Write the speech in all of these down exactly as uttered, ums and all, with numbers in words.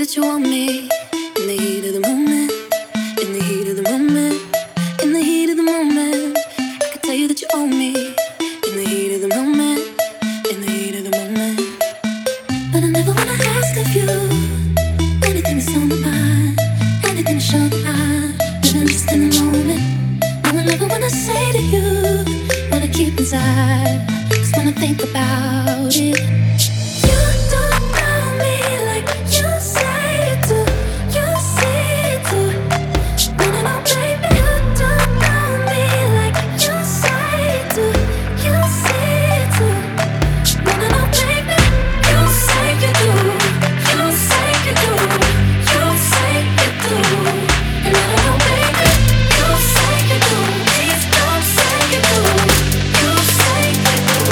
that you want me in the heat of the moment, in the heat of the moment, in the heat of the moment. I could tell you that you own me in the heat of the moment, in the heat of the moment. But I never wanna ask of you anything that's on my mind, anything to show that I'm living just in the moment. No, I never wanna say to you what I keep inside, 'cause when I think about it, you don't know me like you say you do. You say you do. No, no, no, baby, you don't know me like you say you do. You say you do. No, no, no, baby, you say you do. You say you do. You say you do. And I don't know, baby, you say you do. Please don't say you do. You say you do.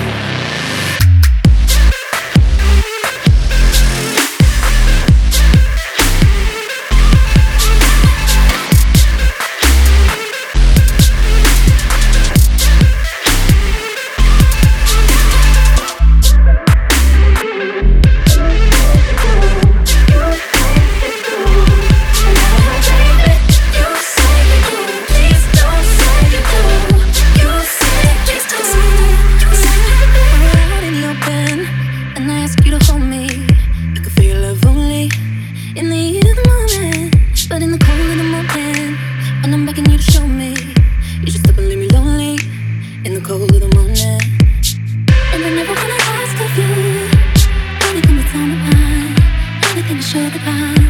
In the heat of the moment, but in the cold of the morning, when I'm begging you to show me, you just stop and leave me lonely. In the cold of the morning, and I never wanna ask of you anything that's on my mind, anything to show that I'm